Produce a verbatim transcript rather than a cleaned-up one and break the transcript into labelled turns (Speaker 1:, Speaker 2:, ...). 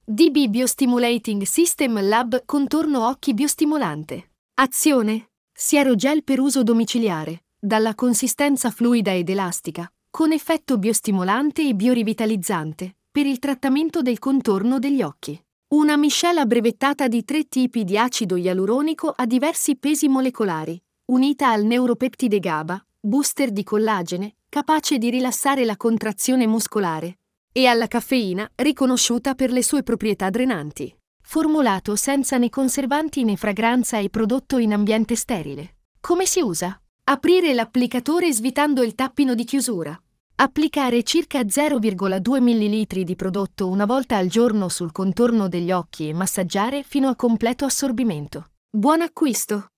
Speaker 1: D B Biostimulating System Lab Contorno Occhi Biostimolante. Azione: Siero-gel per uso domiciliare, dalla consistenza fluida ed elastica, con effetto biostimolante e biorivitalizzante, per il trattamento del contorno degli occhi. Una miscela brevettata di tre tipi di acido ialuronico a diversi pesi molecolari, unita al neuropeptide GABA, booster di collagene, capace di rilassare la contrazione muscolare, e alla caffeina, riconosciuta per le sue proprietà drenanti. Formulato senza né conservanti né fragranza e prodotto in ambiente sterile. Come si usa? Aprire l'applicatore svitando il tappino di chiusura. Applicare circa zero virgola due millilitri di prodotto una volta al giorno sul contorno degli occhi e massaggiare fino a completo assorbimento. Buon acquisto!